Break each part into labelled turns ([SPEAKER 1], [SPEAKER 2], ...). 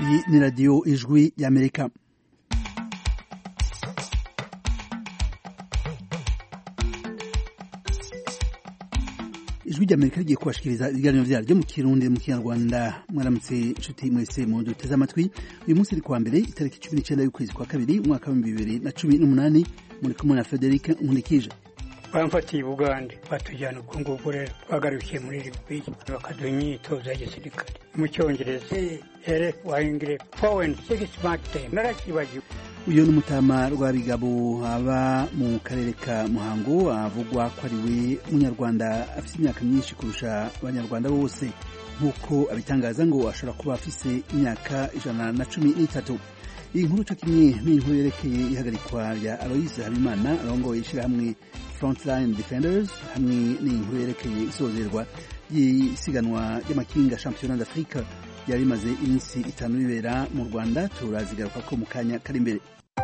[SPEAKER 1] Iyi ni radiyo ijwi y'Amerika. Ijwi ry'Amerika rigiye kubashikiriza ibiganiro vyaryo mu Kirundi mu Kinyarwanda. Mwaramutse inshuti mwese mu duteze amatwi. Uyu munsi ni kuwa mbere itariki 19 y'ukwezi kwa kabiri umwaka wa 2018 muri kumwe na Frederic Nkulikije.
[SPEAKER 2] Bamfatiye Bugande batujyana ubwo ngubwo rero twagarukiye muri Libiya bakaduha imyitozo ya gisirikare mu Cyongereza wahingire forward 6 months time narakibagiwe.
[SPEAKER 1] Uyu ni umutama Rwabigabo aba mu karere ka Muhango avugwa ko ari we munyarwanda afite imyaka myinshi kurusha abanyarwanda bose nk'uko abitangaza ngo ashobora kuba afise imyaka 113. Iyi nkuru cyo kimwe n'inkuru yerekeye ihagarikwa rya Aloise Habimana arongoye ishirahamwe Frontline Defenders hamwe n'inkuru yerekeye isozerwa y'isiganwa ry'amakinga Championnat d'Afrique yari maze iminsi 5 bibera mu Rwanda. Turazigaruka ko mu kanya kari imbere.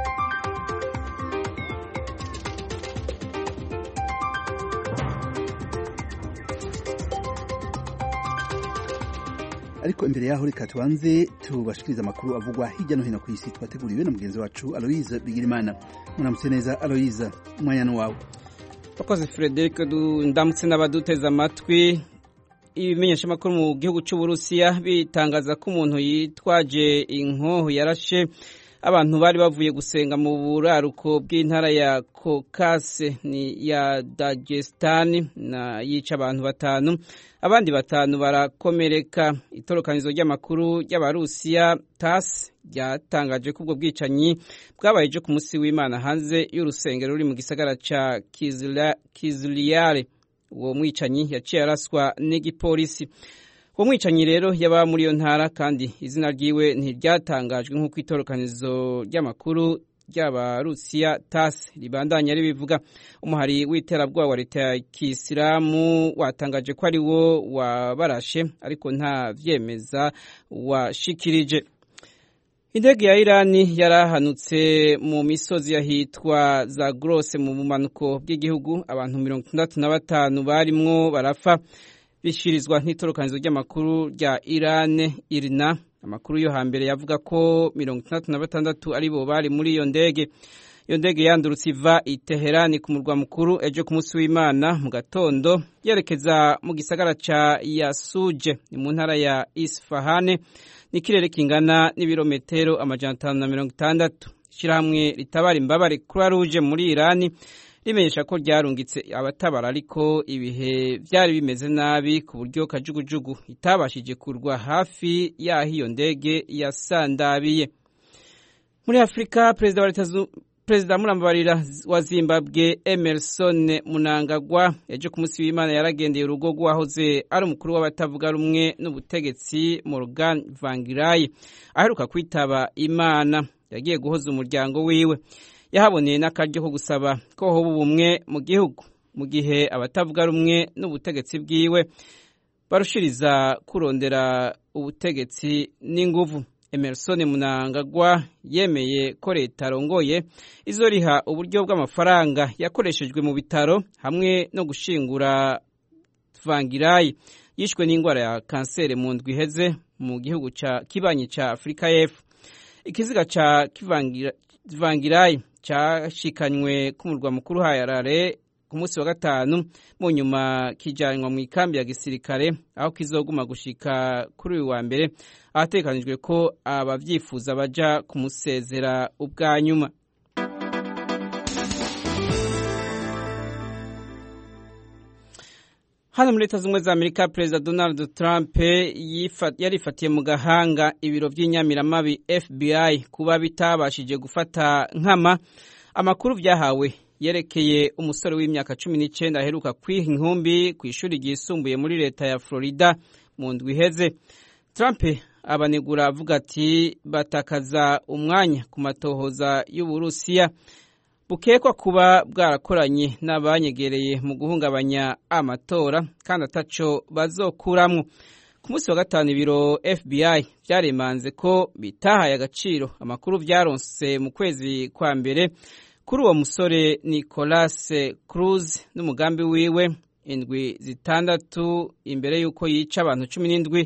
[SPEAKER 1] Ariko imbere yaho reka tubanze tubashikiriza amakuru avugwa hirya no hino ku isi twateguriwe na mugenzi wacu Aloise Bigirimana. Muramutse neza Aloise, umwanya wawe.
[SPEAKER 3] Bakoze Frederic, ndamutse n'abaduteza amatwi. Ibimenyesha makuru mu gihugu cy'u Burusiya bitangaza ko umuntu yitwaje inkoho yarashe abantu bari bavuye gusenga mu buraruko bw'intara ya Caucase ni ya Dagestan na yica abantu 5, abandi 5 barakomereka. Itorokanizo ry'amakuru y'Abarusiya TASS ryatangaje ko ubwo bwicanyi bwabaye ku munsi w'Imana hanze y'urusengero ruri mu gisagara ca Kizlyar. Uwo mwicanyi yaciye araswa n'igipolisi. Uwo mwicanyi rero yaba muri iyo ntara kandi izina ryiwe ntiryatangajwe nk'uko itorokanizo ry'amakuru ry'Abarusiya TASS ribandanya ribivuga. Umuhari w'iterabwoba wa leta ya Kisilamu watangaje ko ari wo wabarashe ariko nta vyemeza washikirije. Indege ya Irani yarahanutse mu misozi yahitwa Zagros mu bumanuko bw'igihugu. Abantu 65 barimwo barafa bishirizwa n'itorokanizo ry'amakuru rya Iran IRNA. Amakuru yo hambere yavuga ko 66 ari bo bari muri iyo ndege. Iyo ndege yandurutse iva i Teherani ku murwa mukuru ejo ku munsi w'Imana mu gatondo yerekeza mu gisagara ca Yasuje ni mu ntara ya Isfahan. Nikirere kingana n'ibirometero 560. Ishirahamwe ritabara imbabare Croix Rouge muri Irani rimenyesha ko ryarungitse abatabara ariko ibihe vyari bimeze nabi ku buryo kajugujugu itabashije kurwa hafi yaho iyo ndege yasandabiye. Muri Afrika, Perezida Murambabarira wa Zimbabwe Emerson Mnangagwa ejo ku munsi w'Imana yaragendeye urugo rwahoze ari umukuru w'abatavuga rumwe n'ubutegetsi Morgan Tsvangirai aheruka kwitaba Imana. Yagiye guhoza umuryango wiwe. Yahaboneye n'akaryo ko gusaba ko hoba ubumwe mu gihugu mu gihe abatavuga rumwe n'ubutegetsi bwiwe barushiriza kurondera ubutegetsi n'inguvu. Emerson Mnangagwa yemeye ko leta arongoye izoriha uburyo bw'amafaranga yakoreshejwe mu bitaro hamwe no gushingura Tsvangirai yishwe n'ingwara ya kansere mu ndwi iheze mu gihugu ca kibanyi ca Afrika y'Epfo. Ikiziga ca Tsvangirai cyashikanywe ku murwa mukuru Harare ku munsi wa gatanu, mu nyuma kijanywa mu ikambi ya gisirikare aho kizoguma gushika kuri uyu wa mbere, ahatekanijwe ko abavyifuza baja kumusezera ubwa nyuma. Hano muri Leta Zunze za Amerika, Perezida Donald Trump yarifatiye mu gahanga ibiro vy'inyamiramabi FBI kuba bitabashije gufata nkama amakuru vyahawe yerekeye umusore w'imyaka 19 aheruka kwiha inkumbi ku ishuri ryisumbuye muri leta ya Florida mu ndwi iheze. Trump abanegura avuga ati batakaza umwanya ku matohoza y'Uburusiya bukekwa kuba bwarakoranye n'abanyegereye mu guhungabanya amatora kandi ataco bazokuramwo. Ku munsi wa gatanu ibiro FBI vyaremanze ko bitahaye agaciro amakuru vyaronse mu kwezi kwa mbere kuri uwo musore Nicolas Cruz n'umugambi wiwe indwi zitandatu imbere yuko yica abantu 17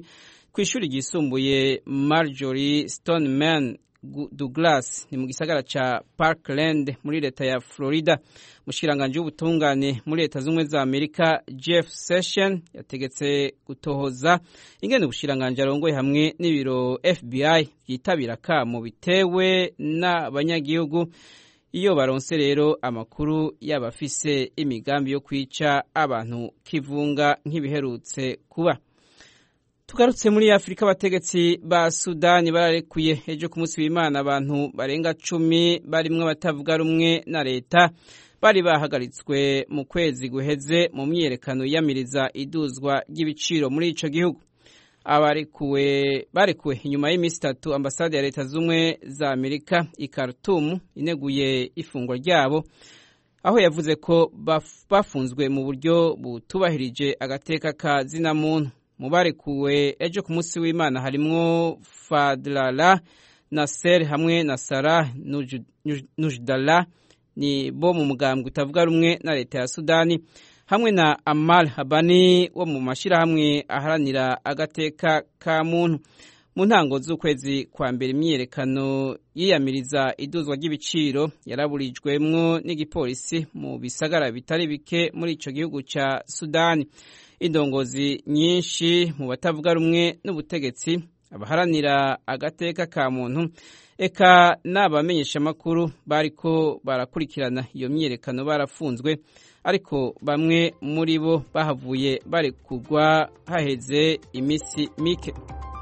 [SPEAKER 3] ku ishuri ryisumbuye Marjorie Stoneman Douglas ni mu gisagara ca Parkland muri leta ya Florida. Mushikiranganje w'ubutungane muri leta z'umwe za Amerika Jeff Sessions yategetse gutohoza ingene ubushikiranganje arongoye hamwe n'ibiro FBI byitabira kamo bitewe n'abanyagihugu iyo baronse rero amakuru y'abafise imigambi yo kwica abantu kivunga nk'ibiherutse kuba. Tugarutse muri Afrika, abategetsi ba Sudani bararekuye ejo ku munsi w'Imana abantu barenga 10 barimwe batavuga rumwe na leta bari bahagaritswe mu kwezi guheze mu myerekano yamiriza iduzwa ry'ibiciro muri ico gihugu. Barekuwe inyuma y'iminsi 3 ambasade ya leta z'umwe za Amerika i Khartoum ineguye ifungwa ryabo, aho yavuze ko bafunzwe mu buryo butubahirije agateka ka zina muntu. Mubarekuwe ejo ku munsi w'Imana harimwo Fadlala Nasser hamwe na Sarah Nujdallah ni bo mu mugambwe utavuga rumwe na leta ya Sudani, hamwe na Amal Habani wo mu mashirahamwe aharanira agateka ka muntu. Mu ntango z'ukwezi kwa mbere imyiyerekano yiyamiriza iduzwa ry'ibiciro yaraburijwemwo n'igipolisi mu bisagara bitari bike muri ico gihugu ca Sudani. Indongozi nyinshi mu batavuga rumwe n'ubutegetsi, abaharanira agateka ka muntu, eka n'abamenyesha makuru bariko barakurikirana iyo myiyerekano barafunzwe, ariko bamwe muri bo bahavuye barekugwa haheze imisi mike.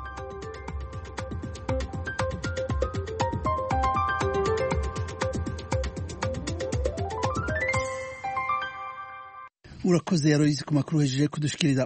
[SPEAKER 1] Urakoze Aloise ku makuru hejeje kudushikiriza.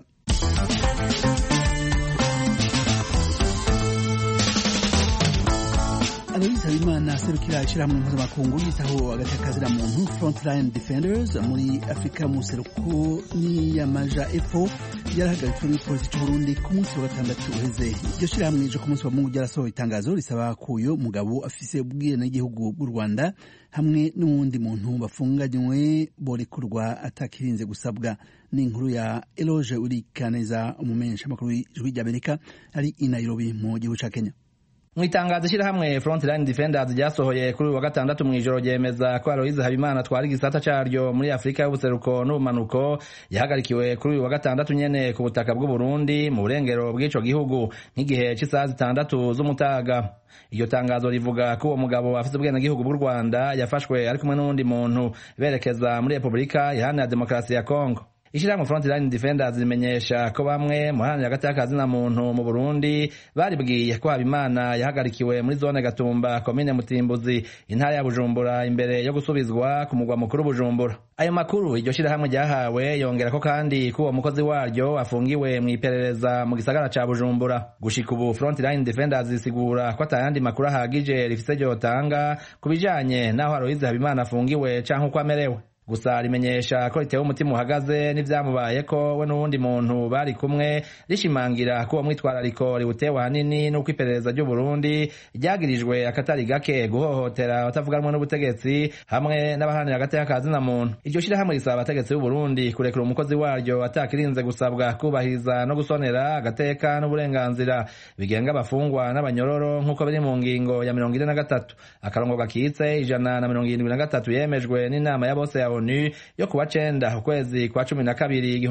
[SPEAKER 1] Aloise Habimana serukira ishirahamwe mpuzamakungu yitaho agateka kazira muntu Frontline Defenders muri Afrika mu seruko ni yamaja EFO yarahagaritswe n'ipolisi y'u Burundi ku munsi wa gatandatu uheze. Iryo shirahamwe ejo ku munsi wa Mungu ryarasohoye itangazo risaba kuyo mugabo afise ubwirane n'igihugu bw'u Rwanda hamwe n'uwundi muntu bafunganywe borekurwa atakirinze gusabwa. Ni inkuru ya Eloge Urikaneza, umumenyesha makuru w'Ijwi ry'Amerika ari i Nairobi mu gihugu ca Kenya.
[SPEAKER 4] Mwitangazo ishirahamwe Frontline Defenders ryasohoye kuri wa gatandatu mw'ijoro ryemeza ko Aloise Habimana twari gisata caryo muri Afrika y'ubuseruko n'ubumanuko yahagarikiwe kuri wa gatandatu nyene ku butaka bw'u Burundi mu burengero bw'ico gihugu nk'igihe c'isaha 6 z'umutaga. Iyo tangazo rivuga ko uwo mugabo afite ubwene gihugu bw'u Rwanda yafashwe ari kumwe n'undi muntu berekeza muri Republika Iharanira Demokarasi ya Kongo. Ishirahamwe Frontline Defenders rimenyesha ko bamwe mu haranira agateka ka zina muntu mu Burundi baribwiye ko Habimana yahagarikiwe muri zone Gatumba, komine Mutimbuzi, intara ya Bujumbura imbere yo gusubizwa ku mugwa mukuru Bujumbura. Ayo makuru iryo shirahamwe ryahawe yongera ko kandi ko uwo mukozi waryo afungiwe mu iperereza mu gisagara ca Bujumbura. Gushika ubu Frontline Defenders isigura ko atayandi makuru ahagije rifise ryotanga kubijanye naho Aloise Habimana afungiwe canke uko amerewe. Gusa rimenyesha ko ritewe umutima uhagaze n'ivyamubaye ko we n'uwundi muntu bari kumwe, rishimangira ko mwitwarariko ributewe hanini n'uko iperereza ry'u Burundi ryagirijwe akatari gake guhohotera abatavuganwa n'ubutegetsi hamwe n'abaharanira agateka ka zina muntu. Iryo shirahamwe risaba abategetsi b'u Burundi kurekura umukozi waryo atakirinze gusabwa kubahiriza no gusonera agateka n'uburenganzira bigenga abafungwa n'abanyororo nk'uko biri mu ngingo ya 43 akarongo gakitse 173 yemejwe n'inama ya bose ya ONU yo kuwa 9 ukwezi kwa 12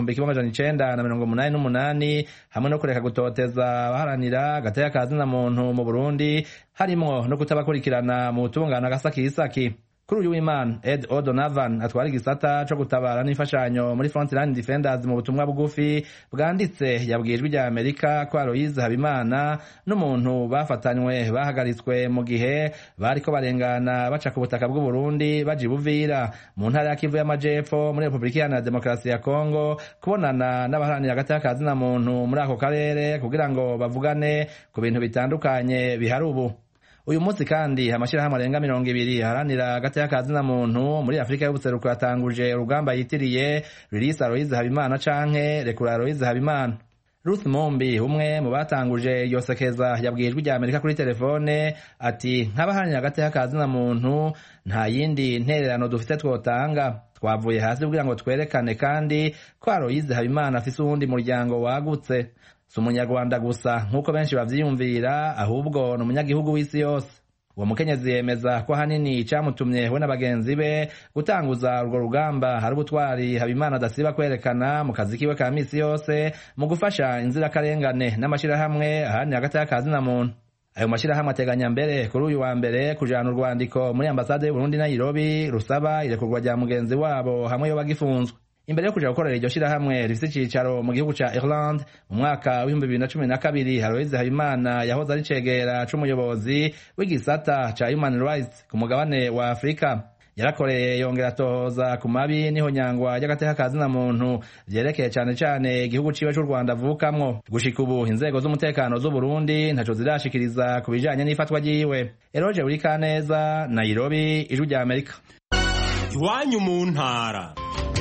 [SPEAKER 4] 1988 hamwe no kureka gutoteza abaharanira agateka ka zina muntu mu Burundi harimo no kutabakurikirana mu tungana gasakisaki. Kuri uyu w'Imana Ed O'Donovan atwara igisata co gutabara n'imfashanyo muri Frontline Defenders mu butumwa bugufi bwanditse yabwijwe rya Amerika ko Aloise Habimana n'umuntu bafatanywe bahagaritswe mu gihe bariko barengana baca ku butaka bw'u Burundi baje Buvira mu ntara ya Kivu y'Amajepfo muri Republika Iharanira Demokarasi ya Kongo kubonana n'abaharanira agateka ka zina muntu muri ako karere kugira ngo bavugane ku bintu bitandukanye bihari ubu. Uyu munsi kandi amashirahamwe arenga 200 haranira agateka ka zina muntu muri Afrika y'ubuseruko yatanguje urugamba yitiriye Release Aloise Habimana canke Rekura Aloise Habimana. Ruth Mombi umwe mu batanguje iyo sekeza yabwijwe rya Amerika kuri telefone ati nk'abaharanira agateka ka zina muntu nta yindi ntererano dufite twotanga, twavuye hasi kugira ngo twerekane kandi ko Aloise Habimana afise uwundi muryango wagutse. si umunyarwanda gusa nk'uko benshi bavyiyumvira, ahubwo ni umunyagihugu w'isi yose. Uwo mukenyezi yemeza ko hanini icamutumye we na bagenzi be gutanguza urwo rugamba hari ubutwari Habimana adasiba kwerekana mu kazi kiwe ka misi yose mu gufasha inzirakarengane n'amashirahamwe ahani hagati y'akazi na muntu. Ayo mashirahamwe ateganya mbere kuri uyu wa mbere kujana urwandiko muri ambasade y'u Burundi Nairobi rusaba irekurwa rya mugenzi wabo hamwe yo bagifunzwe. Imbere yo kuja gukorera iryo shirahamwe rifise icicaro mu gihugu ca Ireland mu mwaka w'2012, Haroyize Habimana yahoze ari cegera c'umuyobozi w'igisata ca Human Rights ku mugabane wa Afrika. Yarakoreye yongera atohoza ku mabi niho nyangwa y'agateka kazi na muntu vyerekeye cane cane igihugu ciwe c'u Rwanda avukamwo. Gushika ubu inzego z'umutekano z'u Burundi ntaco zirashikiriza ku bijanye n'ifatwa ryiwe. Eroje Urikaneza, Nairobi, Ijwi rya Amerika.
[SPEAKER 5] Iwanyu mu ntara.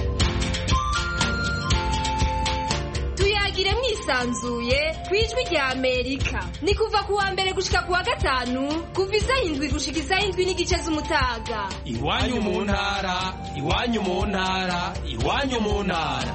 [SPEAKER 6] Tuyagire mwisanzuye kwijwi rya Amerika. Ni kuva ku wa mbere gushika ku wa gatanu kuva isaha 7 gushika isaha 7 n'igice z'umutaga.
[SPEAKER 5] Iwanyu mu ntara, iwanyu mu ntara, iwanyu mu ntara.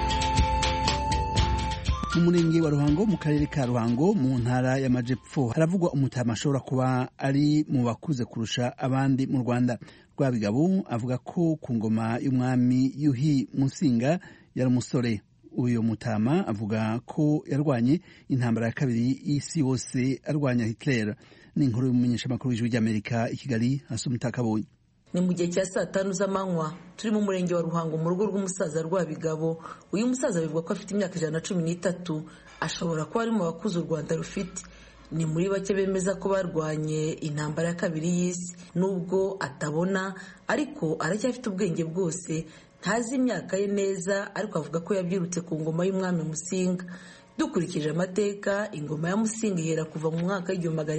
[SPEAKER 1] Mu murenge wa Ruhango mu karere ka Ruhango mu ntara y'Amajepfo haravugwa umutama ashobora kuba ari mu bakuze kurusha abandi mu Rwanda. Rwabigabo avuga ko ku ngoma y'umwami Yuhi Musinga yari umusore. Uyo mutama avuga ko yarwanye intambara ya kabiri y'isi yose arwanya Hitler. Ni inkuru y'umumenyesha makuru w'Ijwi ry'Amerika i Kigali, Asumta Kabonye.
[SPEAKER 7] Ni mu gihe cya saa 5 z'amanywa turi mu murenge wa Ruhango mu rugo rw'umusaza Rwabigabo. Uyu musaza bivuga ko afite imyaka 113, ashobora kuba ari mu bakuze u Rwanda rufite. Ni muri bake bemeza ko barwanye intambara ya kabiri y'isi, nubwo atabona ariko aracyafite ubwenge bwose. Ntazi imyaka ye neza ariko avuga ko yabyirutse ku ngoma y'umwami Musinga. Dukurikije amateka, ingoma ya Musinga ihera kuva mu mwaka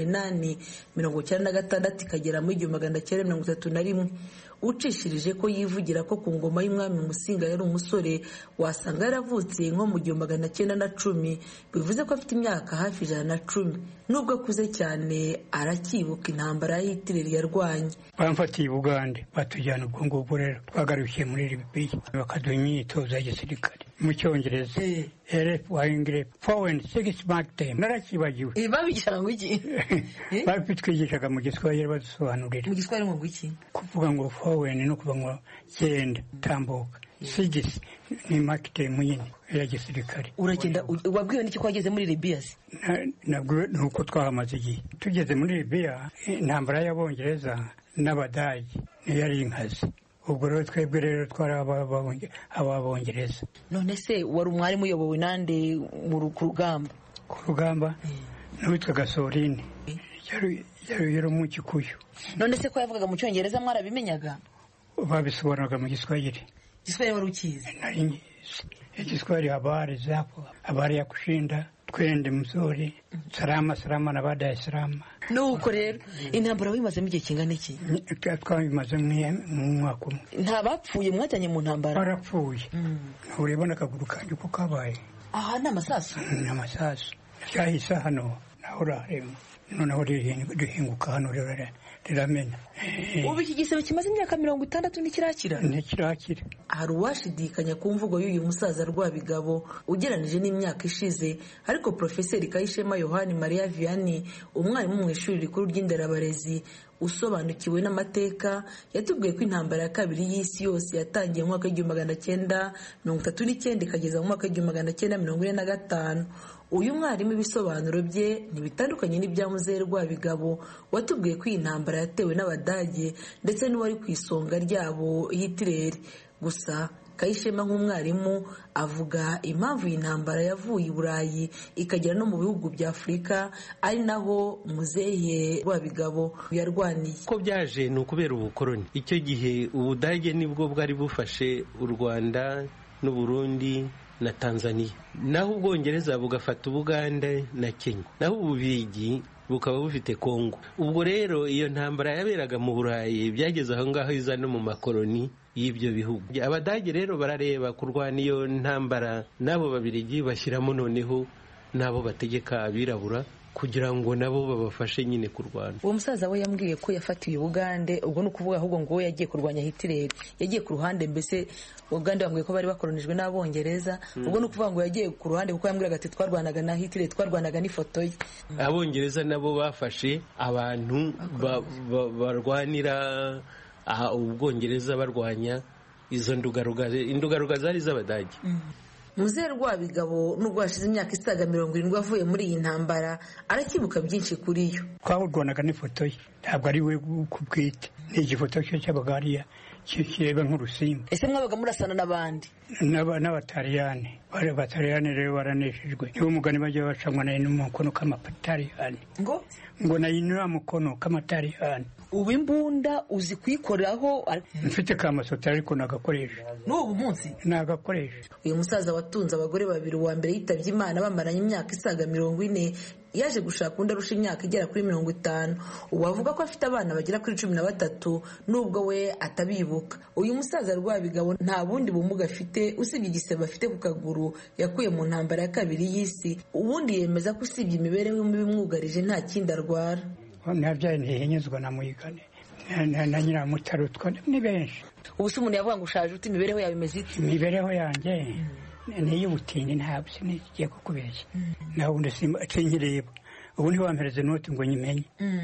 [SPEAKER 7] w'1896 ikagera mu 1931. Ucishirije ko yivugira ko ku ngoma y'umwami Musinga yari umusore, wasanga yaravutse nko mu 1910, bivuze ko afite imyaka hafi 110. Nubwo akuze cyane aracyibuka intambara ya Hitler yarwanye.
[SPEAKER 2] Bamfatiye i Bugande batujyana ubwo ngubwo rero twagarukiye muri Libya bakaduha imyitozo ya gisirikare mu Cyongereza. Wahingire foreign six mark time narakibagiwe.
[SPEAKER 7] Babigishaga ngo iki?
[SPEAKER 2] Babitwigishaga mu Giswahili badusobanurira.
[SPEAKER 7] Mu Giswahili ngo iki?
[SPEAKER 2] Kuvuga ngo foreign no kuvuga ngo genda tambuka. Sigisi ni mark time nyine ya gisirikare.
[SPEAKER 7] Uragenda wabwiwe n'iki kwageze muri Libya?
[SPEAKER 2] Nabwo nuko twahamaze igihe. Tugeze muri Libya intambara y'Abongereza n'Abadage yari inkazi. Ubwo rero twebwe rero twari ababongereza.
[SPEAKER 7] None se wari umwarimu uyobowe nande mu rugamba?
[SPEAKER 2] Ku rugamba n'uwitwaga Soline yari mu Kikuyu.
[SPEAKER 7] None se ko yavugaga mu Cyongereza mwarabimenyaga?
[SPEAKER 2] Babisobanuraga mu Giswahili.
[SPEAKER 7] Giswahili wari ukizi?
[SPEAKER 2] Nari ngizi. Giswahili habari zapo, habari ya kushinda, twende mzuri, salama na baada ya salama.
[SPEAKER 7] Nuko rero intambara wimazemo igihe kingana iki?
[SPEAKER 2] Twabimaze mu mwaka umwe.
[SPEAKER 7] Nta bapfuye mwajyanye mu ntambara?
[SPEAKER 2] Barapfuye. Urebona akaguru kanjye uko kabaye.
[SPEAKER 7] Aha ni amasasu?
[SPEAKER 2] Ni amasasu. Cyahise hano naho urarema. Noneho rihinguka hano rero riramena.
[SPEAKER 7] Ubu iki gisebe kimaze imyaka 60 ntikirakira?
[SPEAKER 2] Ntikirakira.
[SPEAKER 7] Hari uwashidikanya ku mvugo y'uyu musaza Rwabigabo ugeranije n'imyaka ishize, ariko Profeseri Kayishema Yohani Maria Vianney, umwarimu mu ishuri rikuru ry'inderabarezi usobanukiwe n'amateka, yatubwiye ko intambara ya kabiri y'isi yose yatangiye mu mwaka w'1939 ikageza mu mwaka w'1945. Uyu mwarimu ibisobanuro bye ntibitandukanye n'ibya Muzehe Rwabigabo watubwiye ko iyi ntambara yatewe n'Abadage ndetse n'uwari ku isonga ryabo Hitler. Gusa Kayishema nk'umwarimu avuga impamvu iyi ntambara yavuye i Burayi ikagera no mu bihugu bya Afurika ari naho Muzehe Rwabigabo yarwaniye.
[SPEAKER 8] Ko byaje ni ukubera ubukoroni. Icyo gihe Ubudage nibwo bwari bufashe u Rwanda n'u Burundi na Tanzania, naho Ubwongereza bugafata Ubuganda na Kenya, naho Ububirigi bukaba bufite Kongo. Ubwo rero iyo ntambara yaberaga mu Burayi byageze aho ngaho iza no mu makoloni y'ibyo bihugu. Abadage rero barareba kurwana iyo ntambara, nabo Babirigi bashyiramo noneho nabo bategeka abirabura kugira ngo nabo babafashe nyine kurwana.
[SPEAKER 7] Uwo musaza we yambwiye ko yafatiye Uganda, ubwo ni ukuvuga ahubwo ngo we yagiye kurwanya Hitler, yagiye ku ruhande, mbese Uganda bambwiye ko bari bakolonijwe n'Abongereza, ubwo ni ukuvuga ngo yagiye ku ruhande kuko yambwiraga ati twarwanaga na Hitler, twarwanaga n'ifoto ye.
[SPEAKER 8] Abongereza nabo bafashe abantu barwanira Ubwongereza barwanya izo indugaruga zari z'Abadage.
[SPEAKER 7] Muzehe Rwabigabo nubwo hashize imyaka isaga 70 avuye muri iyi ntambara, arakibuka byinshi kuri yo.
[SPEAKER 2] Twahurwanaga n'ifoto ye, ntabwo ari we kubwite, ni igifoto cye cy'Abagariya kireba nk'urusimbi.
[SPEAKER 7] Ese mwabaga murasana n'abandi?
[SPEAKER 2] N'Abataliyani. Abataliyani rero baraneshejwe, niwo mugani bajya bacamwa nayo n'umukono k'Amataliyani. ngo nayinura mukono k'Amataliyani.
[SPEAKER 7] Ubu imbunda uzi kuyikoraho?
[SPEAKER 2] Mfite kamasota ariko nagakoresha.
[SPEAKER 7] N'ubu munsi
[SPEAKER 2] nagakoresha.
[SPEAKER 7] Uyu musaza watunze abagore babiri, uwa mbere yitavye Imana bamaranye imyaka isaga 40, yaje gushaka undi arusha imyaka igera kuri 50. Ubu avuga ko afite abana bagera kuri 13 nubwo we atabibuka. Uyu musaza Rwabigabo nta bundi bumuga afite usibye igisebe afite ku kaguru yakuye mu ntambara ya kabiri y'isi. Ubundi yemeza ko usibye imibereho y'umwugarije nta kindi arwara.
[SPEAKER 2] Nabyaye ntihenyezwa na Muyigane na Nyiramutaro, ni benshi.
[SPEAKER 7] Ubu se umuntu yavuga ngo ushaje uti imibereho yawe imeze iki?
[SPEAKER 2] Imibereho yanjye ni y'ubutindi, ntabwo sinigiye kukubeshya. Naho ubundi sinkireba. Ubu ntiwampereze noti ngo nyimenye.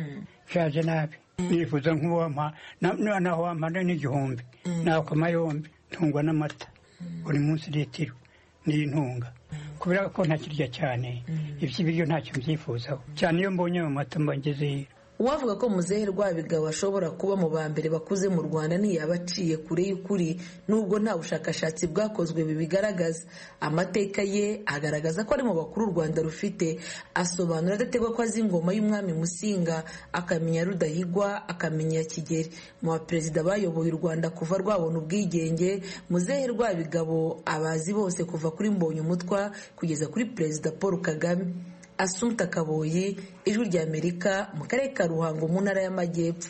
[SPEAKER 2] Shaje nabi. Nifuza nk'uwampa naho wampa n'igihumbi. Naho kamayombi ntungwa n'amata. Buri munsi litiro n'intunga. Kubera ko ntakirya cyane, iby'ibiryo ntacyo mbyifuzaho cyane. Iyo mbonye mu mata mba ngeze.
[SPEAKER 7] Uwavuga ko Muzehe Rwabigabo ashobora kuba mu bambere bakuze mu Rwanda ntiyaba aciye kure y'ukuri, nubwo nta bushakashatsi bwakozwe bibigaragaza. Amateka ye agaragaza ko ari mu bakuru u Rwanda rufite. Asobanura adategwa ko azi ingoma y'umwami Musinga, akamenya Rudahigwa, akamenya Kigeli. Mu baperezida bayoboye u Rwanda kuva rwabona ubwigenge, Muzehe Rwabigabo abazi bose kuva kuri Mbonyumutwa kugeza kuri Perezida Paul Kagame. Assumpta Kaboyi, Ijwi ry'Amerika, mu karere ka Ruhango mu ntara y'Amajyepfo.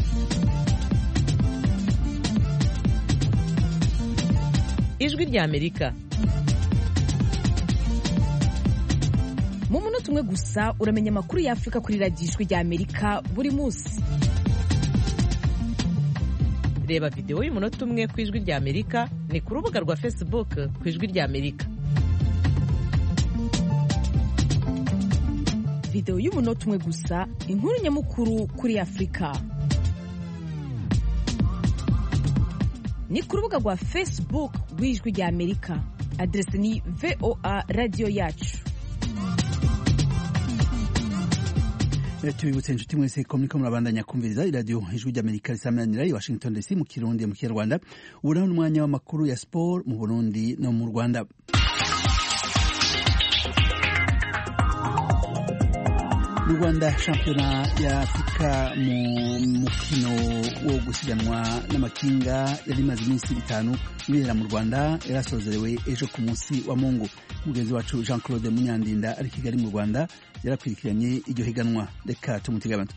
[SPEAKER 9] Ijwi ry'Amerika. Mu munota umwe gusa uramenya amakuru y'Afrika kuri radiyo Ijwi ry'Amerika buri munsi. Reba video y'umunota umwe ku Ijwi ry'Amerika ni ku rubuga rwa Facebook ku Ijwi ry'Amerika. Video y'umunota umwe gusa, inkuru nyamukuru kuri Afrika. Ni ku rubuga rwa Facebook rw'Ijwi ry'Amerika. Adresi ni VOA Radio Yacu.
[SPEAKER 1] Tubibutse inshuti mwese ko muriko murabandanya kumviriza iradiyo Ijwi ry'Amerika risamanira i Washington DC mu Kirundi mu Kinyarwanda. Ubu n'umwanya w'amakuru ya sport mu Burundi no mu Rwanda. Mu Rwanda, shampiyona ya Afurika mu mukino wo gusiganwa n'amakinga yari imaze iminsi 5 ibera mu Rwanda yarasozerewe ejo ku munsi wa Mungu. Mugenzi wacu Jean Claude Munyandinda ari Kigali mu Rwanda yarakwirikiranye iryo higanwa. Reka tumutege amatwi.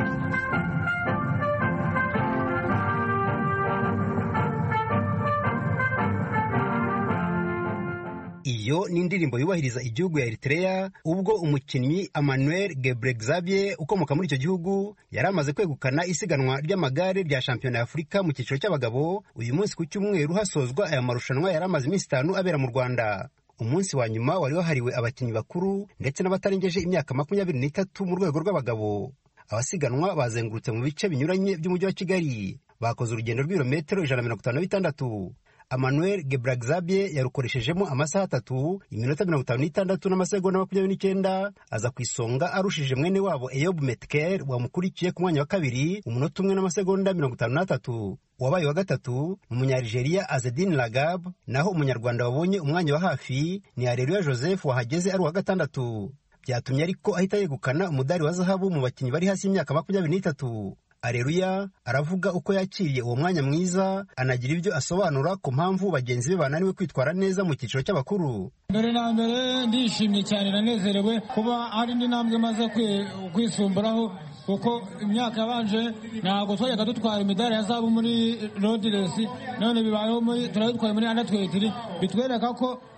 [SPEAKER 10] Iyo ni indirimbo yubahiriza igihugu ya Eritrea ubwo umukinnyi Emmanuel Gebrexiabier ukomoka muri icyo gihugu yari amaze kwegukana isiganwa ry'amagare rya shampiyona ya Afurika mu cyiciro cy'abagabo. Uyu munsi ku cyumweru hasozwa aya marushanwa yari amaze iminsi 5 abera mu Rwanda. Umunsi wa nyuma wari wahariwe abakinnyi bakuru ndetse n'abatarengeje imyaka 23 mu rwego rw'abagabo. Abasiganwa bazengurutse mu bice binyuranye by'umujyi wa Kigali, bakoze urugendo rw'ibirometero 156. Emmanuel Gebrexiabier yarukoreshejemo amasaha 3 iminota 56 n'amasegonda 29, aza ku isonga arushije mwene wabo Eyob Metkel wamukurikiye ku mwanya wa kabiri umunota 1 n'amasegonda 53. Wabaye wa gatatu umunyarigeria Azedine Lagab, naho umunyarwanda wabonye umwanya wa hafi ni Areruya Joseph wahageze ari wa gatandatu. Byatumye ariko ahita yegukana umudari wa zahabu mu bakinnyi bari hasi y'imyaka 23. Areruya aravuga uko yakiriye uwo mwanya mwiza, anagira ibyo asobanura ku mpamvu bagenzi be bananiwe kwitwara neza mu cyiciro cy'abakuru.
[SPEAKER 11] Mbere na mbere ndishimye cyane, nanezerewe kuba hari indi ntambwe maze kwisumburaho, kuko imyaka yabanje ntabwo twajyaga dutwara imidari ya zahabu muri road race, none bibayeho muri turadutwaye muri under 23, bitwereka ko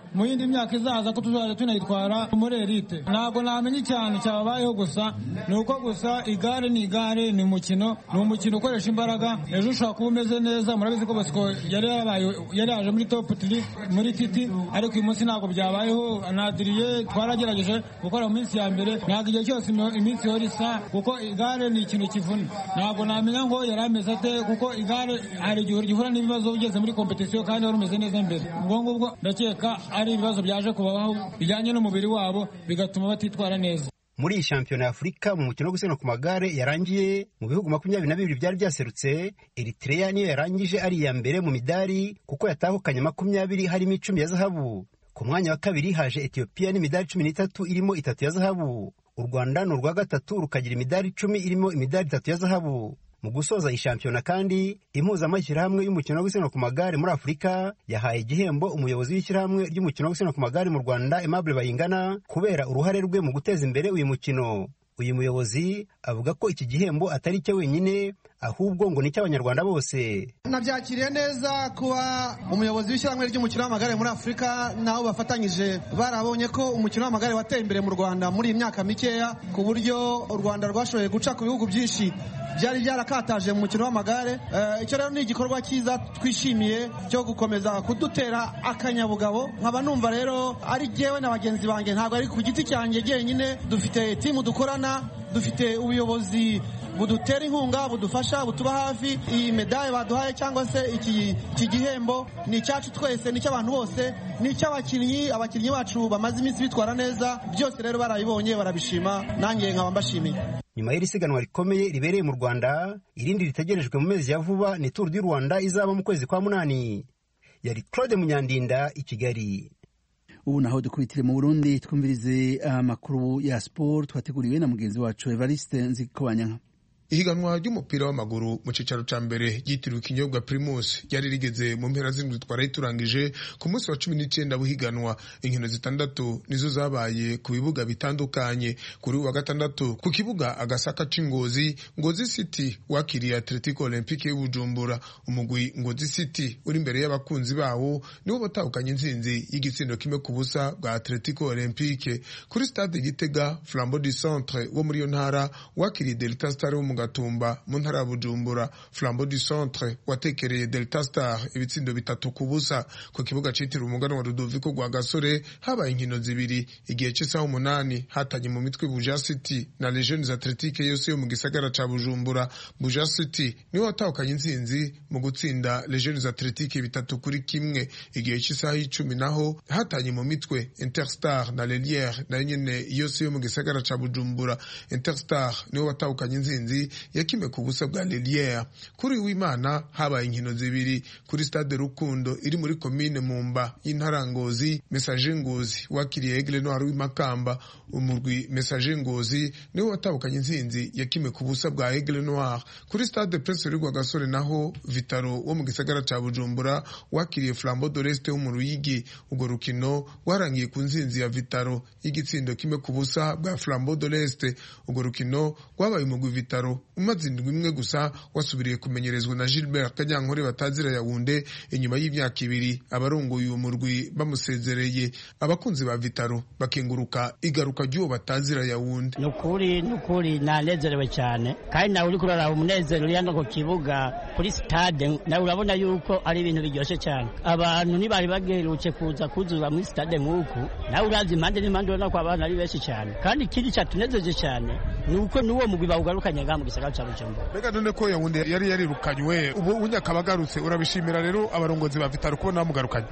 [SPEAKER 11] mu yindi myaka izaza ko tuzajya tunayitwara muri elite. Ntabwo namenye cyane cyabayeho, gusa ni uko gusa igare ni igare, ni umukino ukoresha imbaraga. Ejo ushobora kuba umeze neza, murabizi ko Bosco yari yaje muri top 3 muri titi, ariko uyu munsi ntabwo byabayeho. Nadiriye twaragerageje gukora mu minsi ya mbere, ntabwo igihe cyose iminsi yori isa, kuko igare ni ikintu kivuna. Ntabwo namenya ngo yari ameze ate, kuko igare hari igihe gihura n'ibibazo ugeze muri competition kandi wari umeze neza mbere. Ubwo ngubwo ndakeka ari ibibazo byaje kubaho bijyanye n'umubiri wabo bigatuma batitwara neza.
[SPEAKER 10] Muri iyi shampiyona ya Afurika mu mukino wo gusiganwa ku magare yarangiye mu bihugu 22 byari byaserutse, Eritrea niyo yarangije ari iya mbere mu midari kuko yatahukanye 20 harimo 10 ya zahabu. Ku mwanya wa kabiri haje Ethiopia n'imidari 13 irimo 3 ya zahabu. U Rwanda ni urwa gatatu rukagira imidari 10 irimo imidari 3 ya zahabu. Mu gusoza iyi shampiyona kandi impuzamashyirahamwe y'umukino wo gusiganwa ku magare muri Afurika yahaye igihembo umuyobozi w'ishyirahamwe ry'umukino wo gusiganwa ku magare mu Rwanda Aimable Bayingana kubera uruhare rwe mu guteza imbere uyu mukino. Uyu muyobozi avuga ko iki gihembo atari cye wenyine, ahubwo ngo ni cy'abanyarwanda bose.
[SPEAKER 12] Nabyakiriye neza kuba umuyobozi w'ishyirahamwe ry'umukino w'amagare muri Afurika nabo bafatanyije barabonye ko umukino w'amagare wateye imbere mu Rwanda muri iyi myaka mikeya, ku buryo u Rwanda rwashoboye guca ku bihugu byinshi byari byarakataje mu mukino w'amagare. Icyo rero ni igikorwa cyiza twishimiye cyo gukomeza kudutera akanyabugabo. Nkaba numva rero ari jyewe na bagenzi banjye, ntabwo ari ku giti cyanjye jyenyine, dufite timu dukorana, dufite ubuyobozi budutera inkunga, budufasha, butuba hafi. Iyi medaille baduhaye cyangwa se iki gihembo ni icyacu twese, ni icy'abantu bose, ni icy'abakinnyi bacu bamaze iminsi bitwara neza. Byose rero barabibonye, barabishima, nanjye nkaba mbashimiye.
[SPEAKER 10] Nyuma y'iri siganwa rikomeye ribereye mu Rwanda, irindi ritegerejwe mu mezi ya vuba ni Tour du Rwanda izaba mu kwezi kwa munani. Yari Claude Munyandinda i Kigali.
[SPEAKER 1] Ubu naho dukubitire mu Burundi twumvirize amakuru ya sport twateguriwe na mugenzi wacu Evariste Nzikobanyanka.
[SPEAKER 13] Ihiganwa ry'umupira w'amaguru mu cicaro ca mbere ryitiriwe ikinyobwa Primus ryari rigeze mu mpera z'indwi twarayiturangije ku munsi wa 19 buhiganwa. Inkino zitandatu nizo zabaye ku bibuga bitandukanye. Kuri wa gatandatu ku kibuga Agasaka c'Ingozi, Ngozi City wakiriye Atletico Olympique y'Ubujumbura. Umugwi Ngozi City uri imbere y'abakunzi bawo niwo batahukanye inzinzi y'igitsindo kimwe ku busa bwa Atletico Olympique. Kuri stade Gitega, Flambeau du Centre wo muri yo ntara wakiriye Delta Star wo Gatumba mu ntara ya Bujumbura. Flambeau du Centre watekereye Delta Star ibitsindo 3 ku busa. Ku kibuga citiriwe umuganwa Rudoviko rwa Gasore habaye inkino zibiri. Igihe cy'isaha 8 hatanye mu mitwe Buja City na Legends Athletique yose yo mu gisagara ca Bujumbura. Buja City niwe watahukanye inzinzi mu gutsinda Legends Athletique 3-1. Igihe cy'isaha 10 naho hatanye mu mitwe Interstar na Lelière na nyene yose yo mu gisagara ca Bujumbura. Interstar niwe watahukanye inzinzi yakime ku busa bwa Lelière. Kuri w'Imana habaye inkino zibiri kuri stade Rukundo iri muri commune Mumba y'intara Ngozi. Messager Ngozi wakiriye Aigle Noir w'Imakamba. Umurwi Messager Ngozi niwe watabukanye inzinzi yakime ku busa bwa Aigle Noir. Kuri stade Prince Rugwa Gasore naho Vitaro wo mu gisagara ca Bujumbura wakiriye Flambeau de l'Est wo mu Ruyigi. Ugo rukino warangiye ku nzinzi ya Vitaro y'igitsindo kimwe ku busa bwa Flambeau de l'Est. Ugo rukino rwabaye umugwi Vitaro umaze indwi imwe gusa wasubiriye kumenyerezwa na Gilbert Kanyankore batazira Yaounde. Inyuma y'imyaka 2 abarongoye uwo murwi bamusezereye. Abakunzi ba Vitaro bakenguruka igaruka ry'uwo batazira Yaounde.
[SPEAKER 14] Nukuri nanezerewe cyane, kandi nawe uri kurara umunezero uri hano ku kibuga kuri stade, nawe urabona yuko ari ibintu biryoshye cyane. Abantu ntibari bagerutse kuzuza muri stade nk'uku, nawe urazi impande n'impande ubona ko abantu ari benshi cyane, kandi ikindi cyatunezeje cyane nuko nuwo mugwi bawugarukanye mu gisagara cya Bujumbura.
[SPEAKER 13] Mbega none ko Yaounde yari yarirukanywe ubu unyakabagarutse, urabishimira rero abarongozi ba Vitaro kubona bamugarukanye?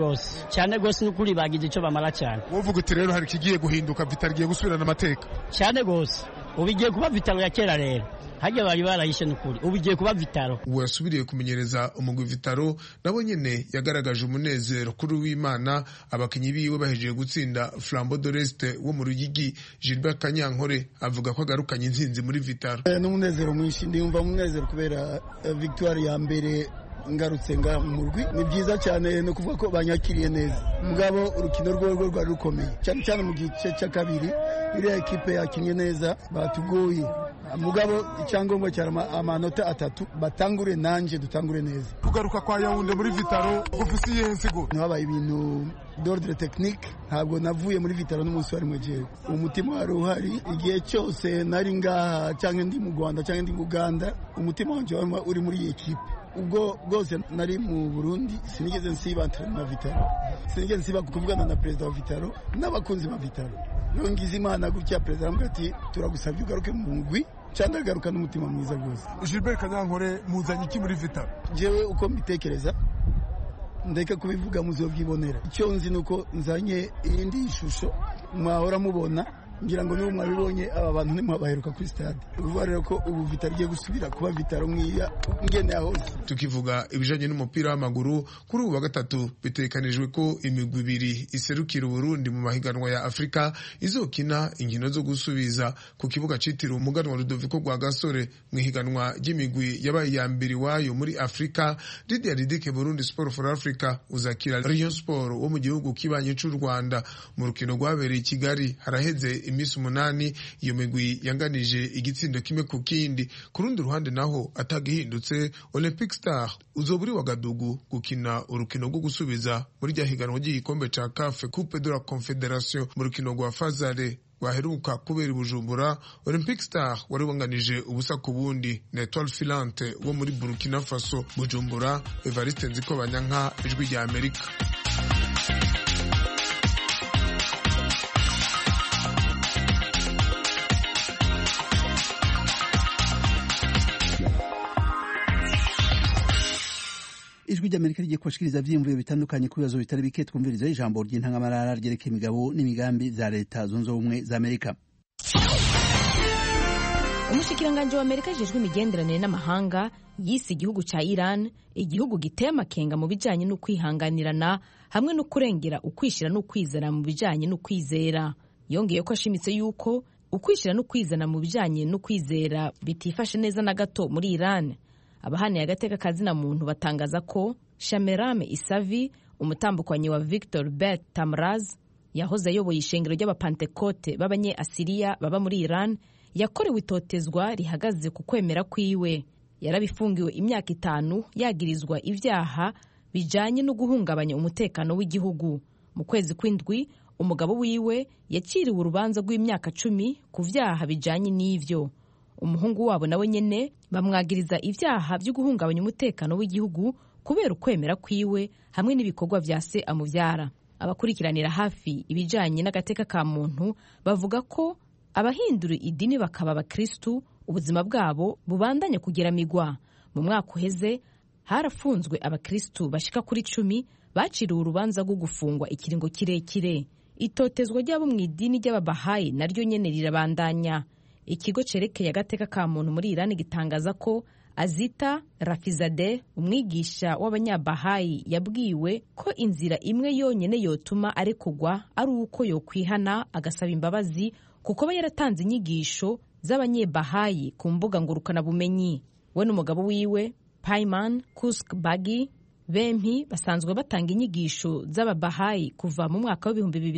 [SPEAKER 14] Cyane gose nukuri bagize icyo bamara cyane.
[SPEAKER 13] Wovuga uti rero hari kigiye guhinduka, Vitaro igiye gusubirana amateka?
[SPEAKER 14] Cyane gose ubigiye kuba Vitaro ya kera rero, hajya bari barayishe nukuri ubigiye kuba Vitaro.
[SPEAKER 13] Uwo yasubiriye kumenyereza umugwi Vitaro nabo nyene yagaragaje umunezero kuri w'Imana. Abakinyi biwe bahejeje gutsinda Flambeau de l'Est wo mu Ruyigi. Gilbert Kanyankore avuga ko agarukanye inzinzi muri Vitaro.
[SPEAKER 15] N'umunezero mwinshi, ndumva umunezero kubera victoire ya mbere ngarutse nga mu murwi. Ni byiza cyane no kuvuga ko banyakiriye neza. Mugabo urukino rwo rwari rukomeye cyane mu gice cya kabiri. Iriya ekipe yakinye neza, batugoye mugabo icyangombwa cyari amanota 3 batangure nanje dutangure neza.
[SPEAKER 16] Kugaruka kwa Yaounde muri Vitaro gufise yensigo
[SPEAKER 15] habaye ibintu d'ordre technique, ntabwo navuye muri Vitaro n'umunsi wari mwejeje. Umutima wari uhari igihe cyose nari ngaha cyangwa ndi mu Rwanda cyangwa ndi mu Uganda, umutima wanje uri muri iyi equipe. Ubwo bwose nari mu Burundi sinigeze nsiba na Vitaro, sinigeze nsiba kuvugana na perezida wa Vitaro n'abakunzi ba Vitaro. Ngize Imana gutya perezida aramubwira ati turagusabye ugaruke mu ngwi cyangwa agaruka n'umutima mwiza rwose.
[SPEAKER 16] Gilbert Kanyankore muzanye iki muri Vitaro?
[SPEAKER 15] Jewe uko mbitekereza ndeka kubivuga muzobyibonera. Icyo nzi nuko nzanye iyindi shusho mwahora mubona, ngira ngo niba mwabibonye aba bantu ntimwabaheruka kuri stade. Uvuga rero ko ubu Vitaro igiye gusubira kuba Vitaro mwiya ngene yahoze.
[SPEAKER 13] Tukivuga ibijanye n'umupira w'amaguru, kuri ubu wa gatatu bitekanijwe ko imigwi ibiri iserukira Burundi mu mahiganwa ya Afrika izokina inkino zo gusubiza ku kibuga citiriwe umuganwa Rudoviko Rwagasore mu higanwa ry'imigwi yabaye ya mbere wayo muri Afrika. Lydia Ridike Burundi Sport for Africa uzakira Rayon Sport wo mu gihugu kibanye cy'u Rwanda mu rukino rwabereye i Kigali haraheze imisi 8. Iyo migwi yanganije igitsindo kimwe ku kindi. Ku rundi ruhande naho atagihindutse, Olympic Star uzoburi wa Gadugu gukina urukino rwo gusubiza muri rya higanwa ry'igikombe ca CAF Coupe de la Confédération mu rukino rwa Fazare waheruka kubera Bujumbura. Olympic Star wari wanganije ubusa ku bundi na Etoile Filante wo muri Burkina Faso. Bujumbura, Evariste Nzikobanyanka, Ijwi rya Amerika.
[SPEAKER 1] Ijwi ry'Amerika rigiye kubashikiriza vyiyumviro bitandukanye ku bibazo bitari bike. Twumviriza ijambo ry'intangamarara ryerekeye imigabo n'imigambi za leta zunze ubumwe za Amerika.
[SPEAKER 9] Umushikiranganje wa Amerika ajejwe imigenderanire n'amahanga yise igihugu ca Iran igihugu giteye amakenga mu bijanye no kwihanganirana hamwe no kurengera ukwishira no kwizera mu bijanye no kwizera. Yongeye ko ashimitse yuko ukwishira no kwizana mu bijanye no kwizera bitifashe neza na gato muri Iran. Abahaniye agateka kazina muntu batangaza ko Shamerame Isavi, umutambukanyi wa Victor Bet Tamraz, yahoze ayoboye ishengero ry'abapantekote b'abanye Asiriya baba muri Iran, yakorewe itotezwa rihagaze ku kwemera kwiwe. Yarabifungiwe imyaka 5 yagirizwa ivyaha bijanye no guhungabanya umutekano w'igihugu. Mu kwezi kw'indwi umugabo wiwe yakiriwe urubanza rw'imyaka 10 ku vyaha bijanye n'ivyo. Umuhungu wabo nawe nyene bamwagiriza ivyaha byo guhungabanya umutekano w'igihugu kubera ukwemera kwiwe hamwe n'ibikorwa vya se amuvyara. Abakurikiranira hafi ibijanye n'agateka ka muntu bavuga ko abahindura idini bakaba abakristu ubuzima bwabo bubandanya kugeramigwa. Mu mwaka uheze harafunzwe abakristu bashika kuri 10 baciriwe urubanza rwo gufungwa ikiringo kirekire. Itotezwa ry'abo mu idini ry'ababahayi naryo nyene rirabandanya. Ikigo cerekeye agateka ka muntu muri Iran gitangaza ko Azita Rafizadeh, umwigisha w'abanyabahayi, yabwiwe ko inzira imwe yonyene yotuma arekugwa ari uko yokwihana agasaba imbabazi kuko aba yaratanze inyigisho z'abanyebahayi ku mbuga ngurukana bumenyi. We n'umugabo wiwe Payman Kuskbagi bempi basanzwe batanga inyigisho z'ababahayi kuva mu mwaka wa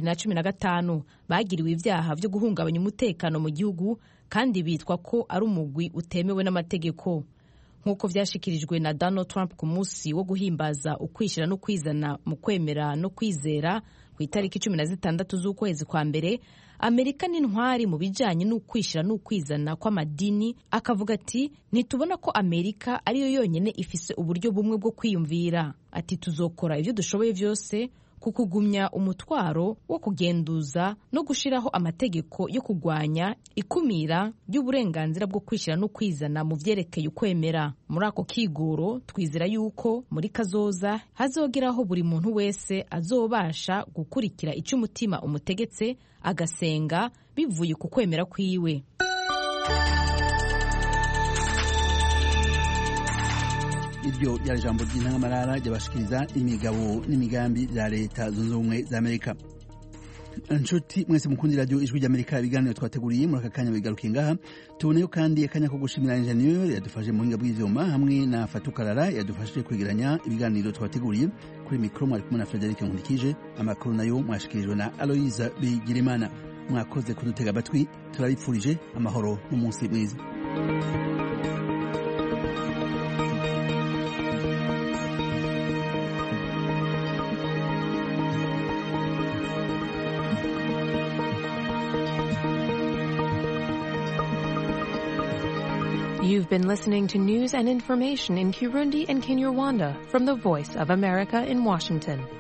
[SPEAKER 9] 2015. Bagiriwe ivyaha vyo guhungabanya umutekano mu gihugu kandi bitwa ko ari umugwi utemewe n'amategeko. Nk'uko vyashikirijwe na Donald Trump ku munsi wo guhimbaza ukwishira no kwizana mu kwemera no kwizera ku itariki 16 z'ukwezi kwa mbere, Amerika n'intwari mu bijanye n'ukwishira n'ukwizana kw'amadini, akavuga ati nitubona ko Amerika ariyo yonyene ifise uburyo bumwe bwo kwiyumvira. Ati tuzokora ivyo dushoboye vyose kukugumya umutwaro wo kugenduza no gushiraho amategeko yo kugwanya ikumira ry'uburenganzira bwo kwishira no kwizana mu vyerekeye ukwemera. Muri ako kigoro twizera yuko muri kazoza hazogeraho buri muntu wese azobasha gukurikira icyo umutima umutegetse agasenga bivuye ku kwemera kwiwe.
[SPEAKER 1] Iryo ryari jambo ry'intangamarara ryabashikiriza imigabo n'imigambi za leta zunze ubumwe za Amerika. Nshuti mwese mukundi radio Ijwi ry'Amerika, ibiganiro twateguriye muri aka kanya bigarukiye ngaha. Tuboneyo kandi akanya ko gushimira ingenieur yadufashe mu buhinga bw'ivyuma hamwe na Fatukarara yadufashije kwegeranya ibiganiro twateguriye. Kuri mikro mwari kumwe na Frederic Nkundikije, amakuru nayo mwashikirijwe na Aloise Bigirimana. Mwakoze kudutega amatwi, turabipfurije amahoro n'umunsi mwiza.
[SPEAKER 17] You've been listening to news and information in Kirundi and Kinyarwanda from the Voice of America in Washington.